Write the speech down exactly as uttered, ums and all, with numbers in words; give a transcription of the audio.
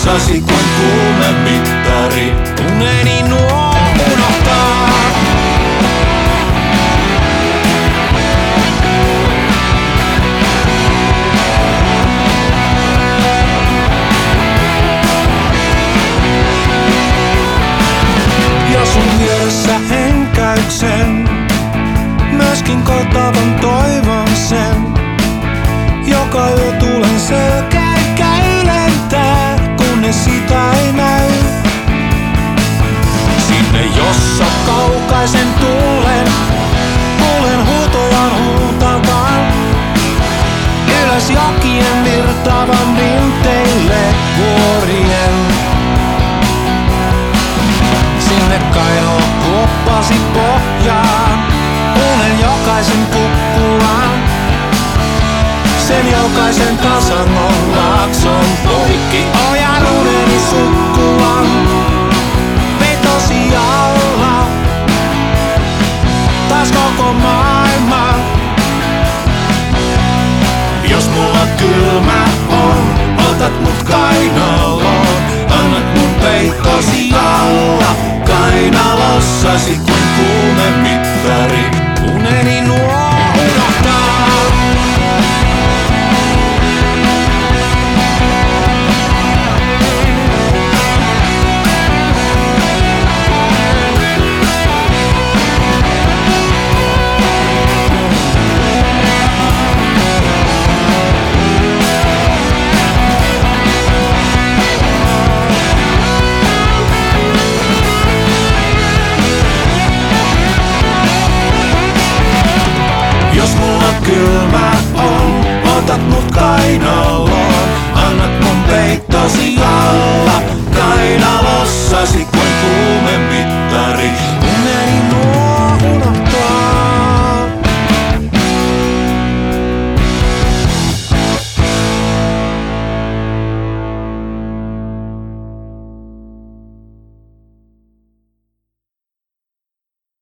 kainalossasi kuin kuumemittari. Uneni nuo unohtaa. Ja sun vieressä henkäyksen, myöskin kotavan toivon sen. Joka yö tulen selkää käylentää, kunnes sitä ei näy. Sinne jossa kaukaisen tuulen, kuulen huutojan huutavan. Ylös jokien virtaavan rinteille vuorien. Sinne kainalo kuoppasi pohjaan, kuulen jokaisen kukkulan. Sen jokaisen tasangon laakson poikki ojan uneni sukkulan. Vetosi alla, taas koko maailma. Jos mulla kylmä on, otat mut kainaloon. Annat mun peittosi alla, kainalossasi kuin kuumempi.